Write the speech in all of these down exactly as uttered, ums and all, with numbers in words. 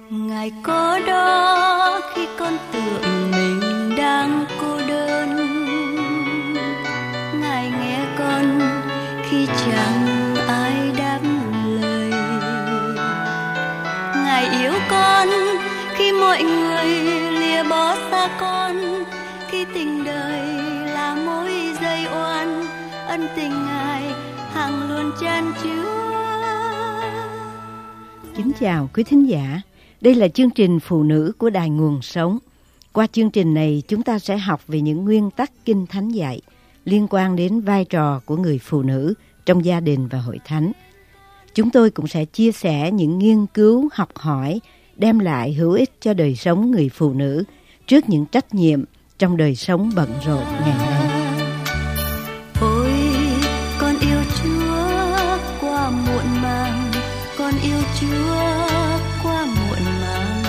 Ngài có đó khi con tưởng mình đang cô đơn, Ngài nghe con khi chẳng ai đáp lời, Ngài yêu con khi mọi người lìa bỏ xa con, khi tình đời là mối dây oan, ân tình Ngài hằng luôn chan chứa. Kính chào quý thính giả, đây là chương trình Phụ nữ của Đài Nguồn Sống. Qua chương trình này chúng ta sẽ học về những nguyên tắc Kinh Thánh dạy liên quan đến vai trò của người phụ nữ trong gia đình và hội thánh. Chúng tôi cũng sẽ chia sẻ những nghiên cứu học hỏi đem lại hữu ích cho đời sống người phụ nữ trước những trách nhiệm trong đời sống bận rộn ngày nay. Ôi, con yêu Chúa qua muộn màng, con yêu Chúa qua muộn màng.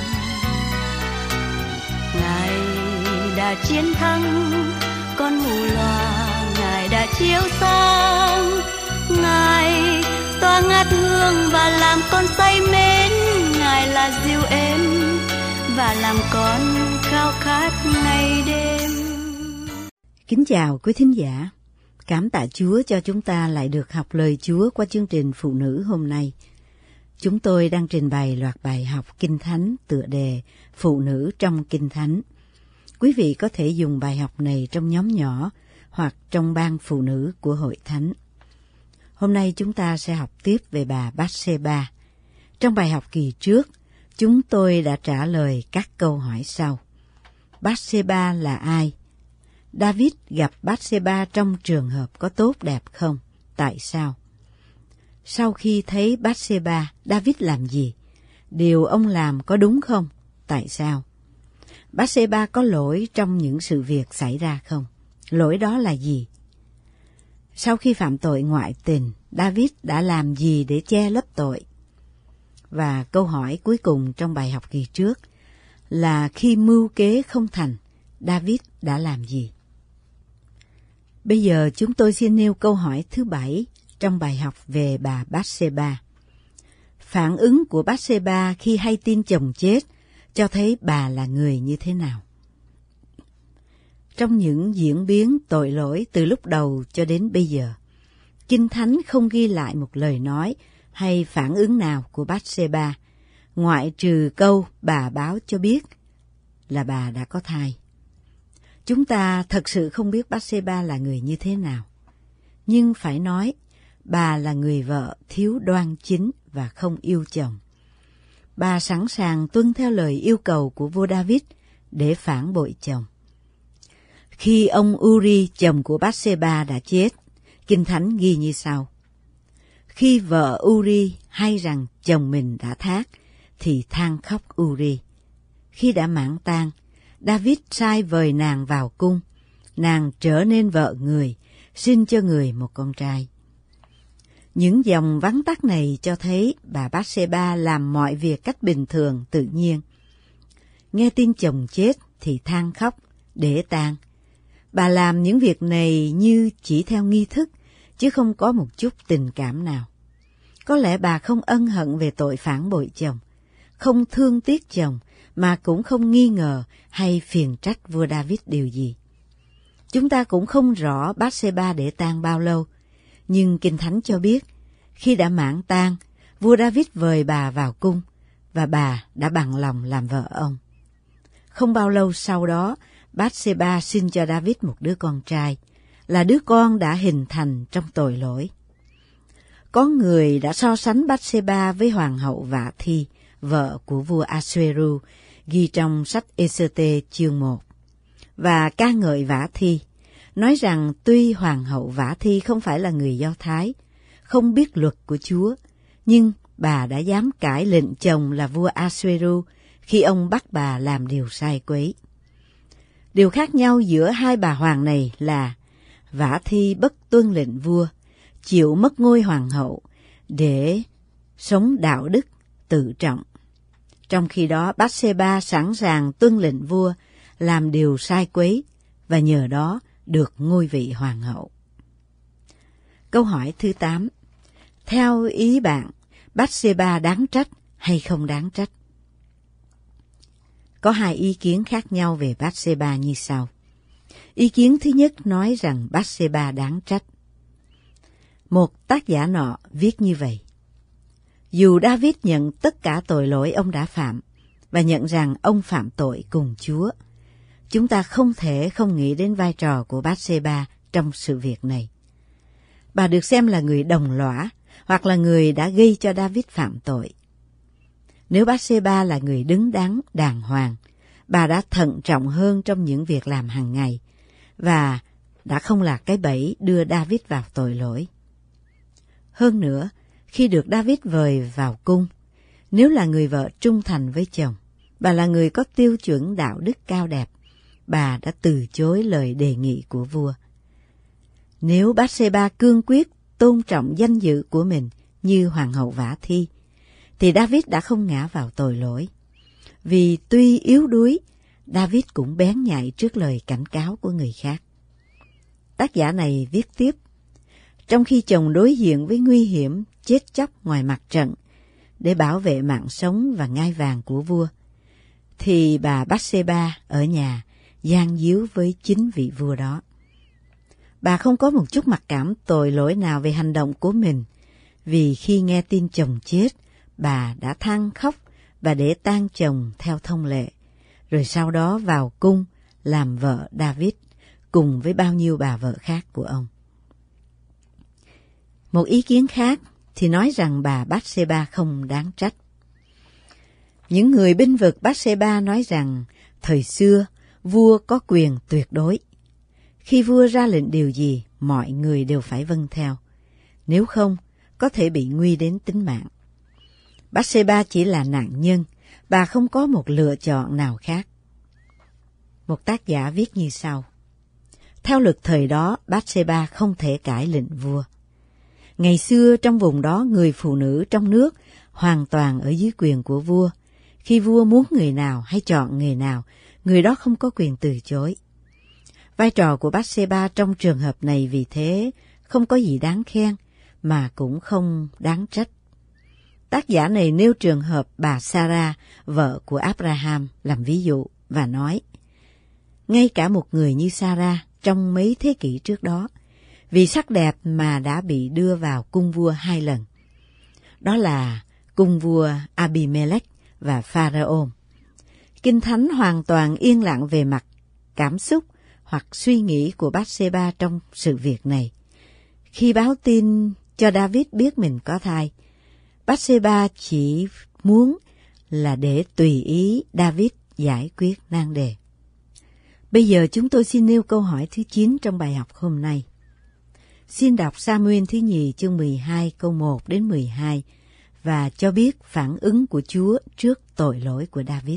Ngài đã chiến thắng con mù loà, Ngài đã chiếu sáng, Ngài tỏa ngát hương và làm con say mến, Ngài là dịu êm và làm con khao khát ngày đêm. Kính chào quý thính giả, cảm tạ Chúa cho chúng ta lại được học lời Chúa qua chương trình Phụ nữ hôm nay. Chúng tôi đang trình bày loạt bài học Kinh Thánh tựa đề Phụ nữ trong Kinh Thánh. Quý vị có thể dùng bài học này trong nhóm nhỏ hoặc trong ban phụ nữ của Hội Thánh. Hôm nay chúng ta sẽ học tiếp về bà Bát-sê-ba. Trong bài học kỳ trước, chúng tôi đã trả lời các câu hỏi sau. Bát-sê-ba là ai? David gặp Bát-sê-ba trong trường hợp có tốt đẹp không? Tại sao? Sau khi thấy Bát-sê-ba, David làm gì? Điều ông làm có đúng không? Tại sao? Bát-sê-ba có lỗi trong những sự việc xảy ra không? Lỗi đó là gì? Sau khi phạm tội ngoại tình, David đã làm gì để che lấp tội? Và câu hỏi cuối cùng trong bài học kỳ trước là khi mưu kế không thành, David đã làm gì? Bây giờ chúng tôi xin nêu câu hỏi thứ bảy trong bài học về bà Bát-sê-ba. Phản ứng của Bát-sê-ba khi hay tin chồng chết cho thấy bà là người như thế nào? Trong những diễn biến tội lỗi từ lúc đầu cho đến bây giờ, Kinh Thánh không ghi lại một lời nói hay phản ứng nào của Bát-sê-ba, ngoại trừ câu bà báo cho biết là bà đã có thai. Chúng ta thật sự không biết Bát-sê-ba là người như thế nào, nhưng phải nói bà là người vợ thiếu đoan chính và không yêu chồng. Bà sẵn sàng tuân theo lời yêu cầu của vua David để phản bội chồng. Khi ông Uri, chồng của Bát-sê-ba đã chết, Kinh Thánh ghi như sau. Khi vợ Uri hay rằng chồng mình đã thác, thì than khóc Uri. Khi đã mãn tang, David sai vời nàng vào cung, nàng trở nên vợ người, sinh cho người một con trai. Những dòng vắn tắt này cho thấy bà Bát-sê-ba làm mọi việc cách bình thường, tự nhiên. Nghe tin chồng chết thì than khóc, để tang. Bà làm những việc này như chỉ theo nghi thức, chứ không có một chút tình cảm nào. Có lẽ bà không ân hận về tội phản bội chồng, không thương tiếc chồng, mà cũng không nghi ngờ hay phiền trách vua David điều gì. Chúng ta cũng không rõ Bát-sê-ba để tang bao lâu, nhưng Kinh Thánh cho biết, khi đã mãn tang, vua David vời bà vào cung, và bà đã bằng lòng làm vợ ông. Không bao lâu sau đó, Bát-sê-ba sinh cho David một đứa con trai, là đứa con đã hình thành trong tội lỗi. Có người đã so sánh Bát-sê-ba với hoàng hậu Vả Thi, vợ của vua Asueru, ghi trong sách Ê-sơ-tê chương một, và ca ngợi Vả Thi, nói rằng tuy hoàng hậu Vả Thi không phải là người Do Thái, không biết luật của Chúa, nhưng bà đã dám cãi lệnh chồng là vua Asueru khi ông bắt bà làm điều sai quấy. Điều khác nhau giữa hai bà hoàng này là Vả Thi bất tuân lệnh vua, chịu mất ngôi hoàng hậu để sống đạo đức, tự trọng. Trong khi đó, Bát-sê-ba sẵn sàng tuân lệnh vua, làm điều sai quấy và nhờ đó được ngôi vị hoàng hậu. Câu hỏi thứ tám. Theo ý bạn, Bát-sê-ba đáng trách hay không đáng trách? Có hai ý kiến khác nhau về Bath-sheba như sau. Ý kiến thứ nhất nói rằng Bath-sheba đáng trách. Một tác giả nọ viết như vậy: dù David nhận tất cả tội lỗi ông đã phạm và nhận rằng ông phạm tội cùng Chúa, chúng ta không thể không nghĩ đến vai trò của Bath-sheba trong sự việc này. Bà được xem là người đồng lõa hoặc là người đã gây cho David phạm tội. Nếu Bath-sheba là người đứng đắn, đàng hoàng, bà đã thận trọng hơn trong những việc làm hàng ngày và đã không là cái bẫy đưa David vào tội lỗi. Hơn nữa, khi được David vời vào cung, nếu là người vợ trung thành với chồng, bà là người có tiêu chuẩn đạo đức cao đẹp, bà đã từ chối lời đề nghị của vua. Nếu Bath-sheba cương quyết tôn trọng danh dự của mình như hoàng hậu Vả Thi, thì David đã không ngã vào tội lỗi. Vì tuy yếu đuối, David cũng bén nhạy trước lời cảnh cáo của người khác. Tác giả này viết tiếp: trong khi chồng đối diện với nguy hiểm chết chóc ngoài mặt trận để bảo vệ mạng sống và ngai vàng của vua, thì bà Bath-sheba ở nhà gian díu với chính vị vua đó. Bà không có một chút mặc cảm tội lỗi nào về hành động của mình, vì khi nghe tin chồng chết, bà đã than khóc và để tang chồng theo thông lệ, rồi sau đó vào cung làm vợ David cùng với bao nhiêu bà vợ khác của ông. Một ý kiến khác thì nói rằng bà Bath-sheba không đáng trách. Những người bênh vực Bath-sheba nói rằng thời xưa vua có quyền tuyệt đối. Khi vua ra lệnh điều gì, mọi người đều phải vâng theo. Nếu không, có thể bị nguy đến tính mạng. Bath-sheba chỉ là nạn nhân, bà không có một lựa chọn nào khác. Một tác giả viết như sau: theo luật thời đó, Bath-sheba không thể cãi lệnh vua. Ngày xưa trong vùng đó, người phụ nữ trong nước hoàn toàn ở dưới quyền của vua. Khi vua muốn người nào hay chọn người nào, người đó không có quyền từ chối. Vai trò của Bath-sheba trong trường hợp này vì thế không có gì đáng khen, mà cũng không đáng trách. Tác giả này nêu trường hợp bà Sarah, vợ của Abraham, làm ví dụ và nói: ngay cả một người như Sarah trong mấy thế kỷ trước đó, vì sắc đẹp mà đã bị đưa vào cung vua hai lần. Đó là cung vua Abimelech và Pharaoh. Kinh Thánh hoàn toàn yên lặng về mặt cảm xúc hoặc suy nghĩ của Bath-sheba trong sự việc này. Khi báo tin cho David biết mình có thai, Bath-sheba chỉ muốn là để tùy ý David giải quyết nan đề. Bây giờ chúng tôi xin nêu câu hỏi thứ chín trong bài học hôm nay. Xin đọc Sa-muên thứ nhì chương mười hai câu một đến mười hai và cho biết phản ứng của Chúa trước tội lỗi của David.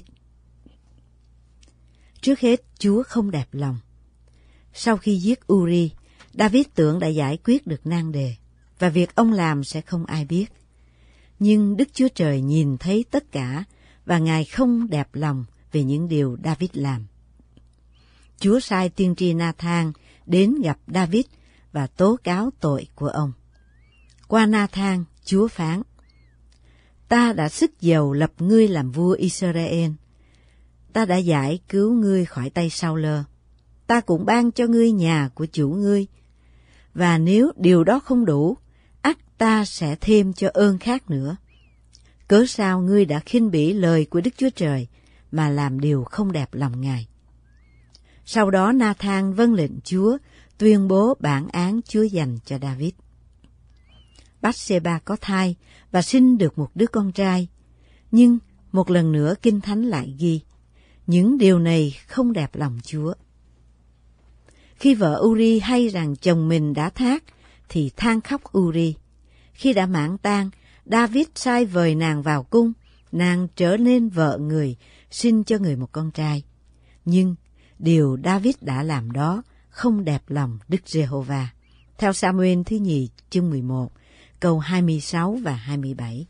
Trước hết, Chúa không đẹp lòng. Sau khi giết Uri, David tưởng đã giải quyết được nan đề, và việc ông làm sẽ không ai biết. Nhưng Đức Chúa Trời nhìn thấy tất cả, và Ngài không đẹp lòng về những điều David làm. Chúa sai tiên tri Na-than đến gặp David và tố cáo tội của ông. Qua Na-than, Chúa phán: ta đã sức dầu lập ngươi làm vua Israel. Ta đã giải cứu ngươi khỏi tay Sau-lơ. Ta cũng ban cho ngươi nhà của chủ ngươi. Và nếu điều đó không đủ, ắt ta sẽ thêm cho ơn khác nữa. Cớ sao ngươi đã khinh bỉ lời của Đức Chúa Trời mà làm điều không đẹp lòng Ngài? Sau đó Na-than vâng lệnh Chúa, tuyên bố bản án Chúa dành cho David. Bath-sheba có thai và sinh được một đứa con trai. Nhưng một lần nữa Kinh Thánh lại ghi, những điều này không đẹp lòng Chúa. Khi vợ Uri hay rằng chồng mình đã thác, thì than khóc Uri. Khi đã mãn tang, David sai vời nàng vào cung, nàng trở nên vợ người, sinh cho người một con trai. Nhưng điều David đã làm đó không đẹp lòng Đức Giê-hô-va. Theo Sa-muên thứ nhì chương mười một, câu hai mươi sáu và hai mươi bảy.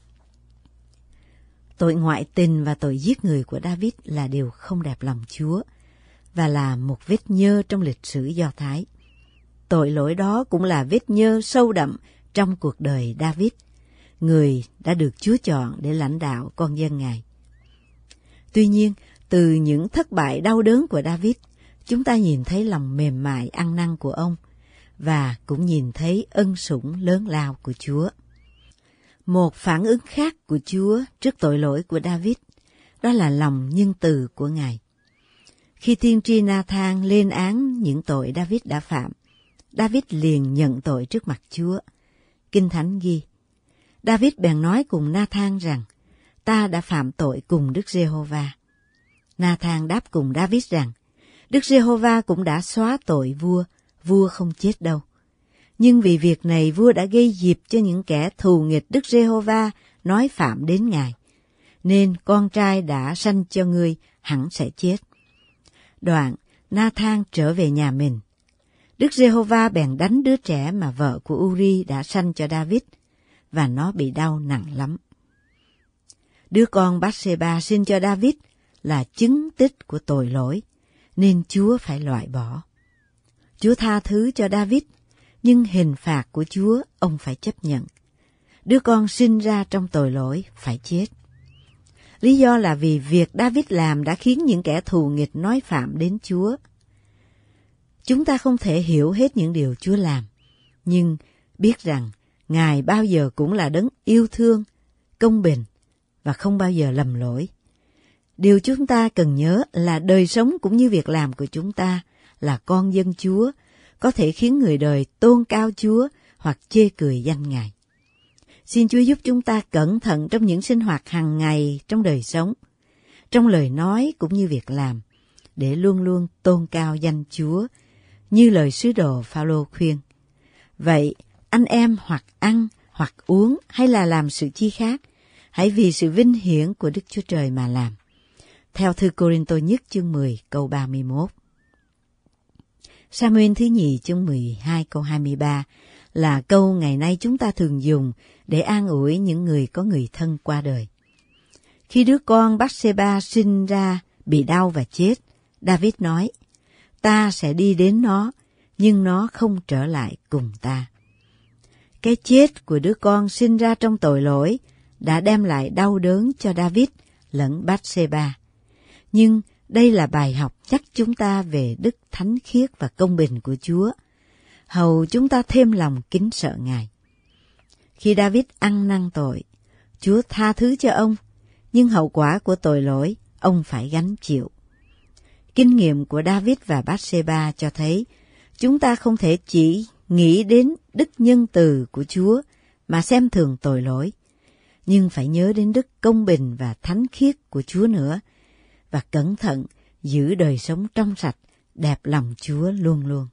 Tội ngoại tình và tội giết người của David là điều không đẹp lòng Chúa và là một vết nhơ trong lịch sử Do Thái. Tội lỗi đó cũng là vết nhơ sâu đậm trong cuộc đời David, người đã được Chúa chọn để lãnh đạo con dân Ngài. Tuy nhiên, Từ những thất bại đau đớn của David, chúng ta nhìn thấy lòng mềm mại ăn năn của ông và cũng nhìn thấy ân sủng lớn lao của Chúa. Một phản ứng khác của Chúa trước tội lỗi của David, đó là lòng nhân từ của Ngài. Khi tiên tri Na-than lên án những tội David đã phạm, David liền nhận tội trước mặt Chúa. Kinh Thánh ghi, David bèn nói cùng Na-than rằng, ta đã phạm tội cùng Đức Giê-hô-va. Na-than đáp cùng David rằng, Đức Giê-hô-va cũng đã xóa tội vua, vua không chết đâu. Nhưng vì việc này vua đã gây dịp cho những kẻ thù nghịch Đức Giê-hô-va nói phạm đến Ngài, nên con trai đã sanh cho ngươi hẳn sẽ chết. Đoạn, Na-than trở về nhà mình. Đức Giê-hô-va bèn đánh đứa trẻ mà vợ của Uri đã sanh cho David, và nó bị đau nặng lắm. Đứa con Bát-sê-ba sinh cho David là chứng tích của tội lỗi, nên Chúa phải loại bỏ. Chúa tha thứ cho David, nhưng hình phạt của Chúa ông phải chấp nhận. Đứa con sinh ra trong tội lỗi phải chết. Lý do là vì việc David làm đã khiến những kẻ thù nghịch nói phạm đến Chúa. Chúng ta không thể hiểu hết những điều Chúa làm, nhưng biết rằng Ngài bao giờ cũng là đấng yêu thương, công bình và không bao giờ lầm lỗi. Điều chúng ta cần nhớ là đời sống cũng như việc làm của chúng ta là con dân Chúa có thể khiến người đời tôn cao Chúa hoặc chê cười danh Ngài. Xin Chúa giúp chúng ta cẩn thận trong những sinh hoạt hàng ngày trong đời sống, trong lời nói cũng như việc làm, để luôn luôn tôn cao danh Chúa, như lời sứ đồ Phao-lô khuyên. Vậy, anh em hoặc ăn, hoặc uống, hay là làm sự chi khác, hãy vì sự vinh hiển của Đức Chúa Trời mà làm. Theo thư Cô-rinh-tô nhất chương mười câu ba mươi mốt. Sa-muên thứ nhì chương mười hai câu hai mươi ba là câu ngày nay chúng ta thường dùng để an ủi những người có người thân qua đời. Khi đứa con Bát-sê-ba sinh ra bị đau và chết, David nói, ta sẽ đi đến nó, nhưng nó không trở lại cùng ta. Cái chết của đứa con sinh ra trong tội lỗi đã đem lại đau đớn cho David lẫn Bát-sê-ba. Nhưng đây là bài học nhắc chúng ta về đức thánh khiết và công bình của Chúa, hầu chúng ta thêm lòng kính sợ Ngài. Khi David ăn năn tội, Chúa tha thứ cho ông, nhưng hậu quả của tội lỗi ông phải gánh chịu. Kinh nghiệm của David và Bát-sê-ba cho thấy chúng ta không thể chỉ nghĩ đến đức nhân từ của Chúa mà xem thường tội lỗi, nhưng phải nhớ đến đức công bình và thánh khiết của Chúa nữa, và cẩn thận giữ đời sống trong sạch, đẹp lòng Chúa luôn luôn.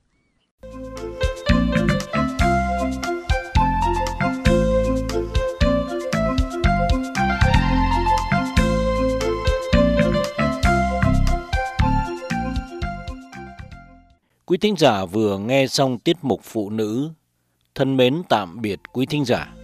Quý thính giả vừa nghe xong tiết mục Phụ Nữ. Thân mến tạm biệt quý thính giả.